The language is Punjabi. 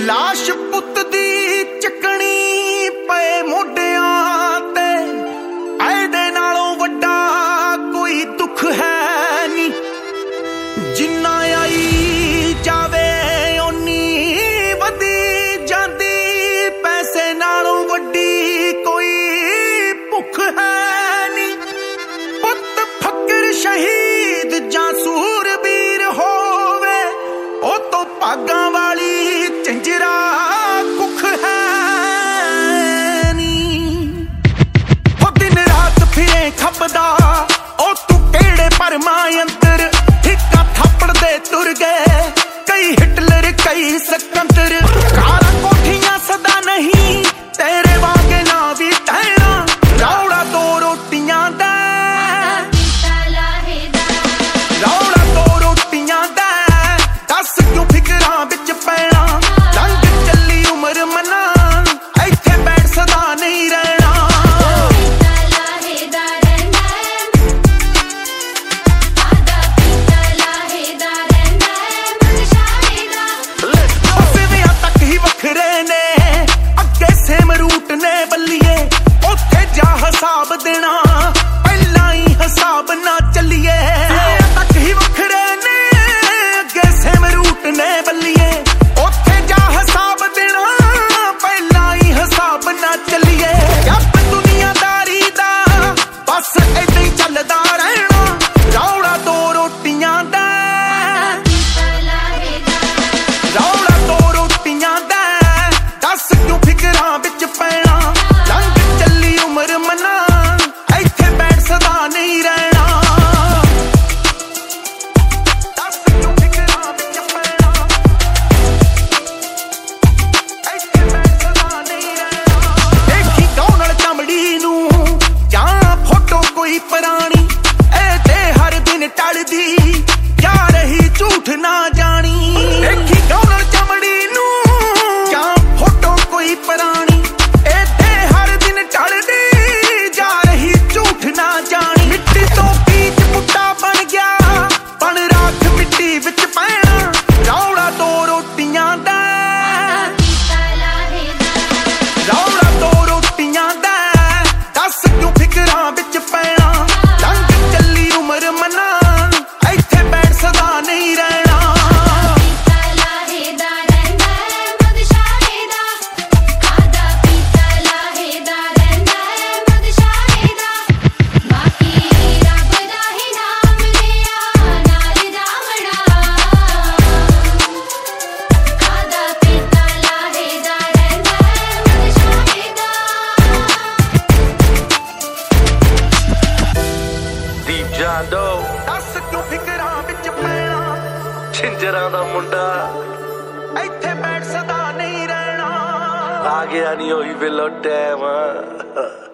ਲਾਸ਼ ਪੁੱਤ ਦੀ ਚੱਕਣੀ ਪਏ ਮੋਢਿਆਂ ਤੇ, ਇਹਦੇ ਨਾਲੋਂ ਵੱਡਾ ਕੋਈ ਦੁੱਖ ਹੈ ਨੀ। ਜਿੰਨਾ ਆਈ ਜਾਵੇ ਓਨੀ ਵਧੀ ਜਾਂਦੀ, ਪੈਸੇ ਨਾਲੋਂ ਵੱਡੀ ਕੋਈ ਭੁੱਖ ਹੈ ਨੀ। ਪੁੱਤ ਫਕਰ ਸ਼ਹੀਦ ਜਾਂ ਸੂਰਬੀਰ ਹੋਵੇ, ਉਹ ਤੋਂ ਭਾਗਾਂ ਵਾਲੀ ਝੰਜਰਾ ਕੁੱਖ ਹੈ ਨੀ। ਉਹ ਦਿਨ ਰਾਤ ਫਿਰੇ ਖੱਬਦਾ, ਉਹ ਤੂੰ ਕਿਹੜੇ ਭਰਮਾਂ ਅੰਦਰ, ਠਿੱਕਾ ਥਾਪੜ ਦੇ ਤੁਰ ਗਏ ਕਈ ਹਿਟਲਰ ਕਈ ਸਿਕੰਦਰ। ਕਾਲਾ ਕੋਠੀਆਂ ਸਦਾ ਨਹੀਂ ਤੇਰੇ ਵਾਂਗੇ ਨਾ ਵੀ ਤੈਣਾ, ਰੌਲਾ ਦੋ ਰੋਟੀਆਂ ਦਾ ਰੌਲਾ ਦੋ ਰੋਟੀਆਂ ਦਾ, ਦੱਸ ਕਿਉਂ ਫਿਕਰਾਂ ਵਿੱਚ ਪੈਣਾ। ਲੰਘ ਚੱਲੀ ਉਮਰ ਮਨਾ, ਇੱਥੇ ਬੈਠ ਸਦਾ ਨਹੀਂ ਰਹਿਣਾ। ਸਿਵਿਆਂ ਤੱਕ ਹੀ ਵੱਖਰੇ ਨੇ, ਅੱਗੇ ਸੇਮ ਰੂਟ ਨੇ ਬੱਲੀਏ। ਉੱਥੇ ਜਾ ਹਿਸਾਬ ਦੇਣਾ, ਪਹਿਲਾਂ ਹੀ ਹਿਸਾਬ ਨਾ ਚੱਲੀਏ। ਤੱਕ ਹੀ ਵੱਖਰੇ ਨੇ, ਅੱਗੇ ਸੇਮ ਰੂਟ ਨੇ ਬੱਲੀਏ। ਉੱਥੇ ਜਾ ਹਿਸਾਬ ਦੇਣਾ, ਪਹਿਲਾਂ ਹੀ ਹਿਸਾਬ ਨਾ ਚੱਲੀਏ। ਜੱਪ ਦੁਨੀਆਦਾਰੀ ਦਾ ਬਸ ਏਦਾਂ ਹੀ ਚੱਲਦਾ ਰਹਿਣਾ, ਰੌਲਾ ਦੋ ਰੋਟੀਆਂ ਦਾ ਰੌਲਾ ਦੋ ਰੋਟੀਆਂ ਦਾ, ਦੱਸ ਕਿਉਂ ਫਿਕਰਾਂ ਵਿੱਚ ਪੈਣਾ। ਲੰਘ ਚੱਲੀ ਉਮਰ ਮਨਾ, ਇੱਥੇ ਬੈਠ ਸਦਾ ਨਹੀਂ ਰਹਿਣਾ। ਦੱਸ ਕਿਉਂ ਫਿਕਰਾਂ ਵਿੱਚ ਪੈਣਾ, ਇੱਥੇ ਬੈਠ ਸਦਾ ਨਹੀਂ ਰਹਿਣਾ। ਦੇਖੀ ਗਾਉਣ ਨਾਲ ਚਮੜੀ ਨੂੰ ਜਾਂ ਫੋਟੋ ਕੋਈ ਪੁਰਾਣੀ, ਇਹ ਤੇ ਹਰ ਦਿਨ ਟਲਦੀ ਜਾ ਰਹੀ ਝੂਠ ਨਾ ਜਾਣੀ। ਦੇਖੀ ਗਾਉਣ ਨਾਲ ਚਮੜੀ ਨੂੰ ਜਾਂ ਫੋਟੋ ਕੋਈ ਪੁਰਾਣੀ, ਇਹ ਤੇ ਹਰ ਦਿਨ ਟਲਦੀ ਜਾ ਰਹੀ ਝੂਠ ਨਾ ਜਾਣੀ। ਮਿੱਟੀ ਤੋਂ ਬੀਜ ਬੁੱਟਾ ਬਣ ਗਿਆ, ਬਣ ਰਾਖ ਮਿੱਟੀ ਵਿੱਚ ਪੈਣਾ, ਰੌਲਾ ਦੋ ਰੋਟੀਆਂ ਦਾ ਰੌਲਾ ਦੋ ਰੋਟੀਆਂ ਦਾ, ਦੱਸ ਕਿਉਂ ਫਿਕਰਾਂ ਵਿੱਚ ਪੈਣਾ। ਲੰਘ ਚੱਲੀ ਉਮਰ ਮਨਾ, ਇੱਥੇ ਬੈਠ ਸਦਾ ਨਹੀਂ ਰਹਿਣਾ। ਦੱਸ ਕਿਉਂ ਫਿਕਰਾਂ ਵਿੱਚ ਪੈਣਾ, ਝਿੰਜਰਾਂ ਦਾ ਮੁੰਡਾ ਇੱਥੇ ਬੈਠ ਸਦਾ ਨਹੀਂ ਰਹਿਣਾ। ਆ ਗਿਆ ਨਹੀਂ ਹੋਈ ਵੇਲੋ ਟਾਈਮ।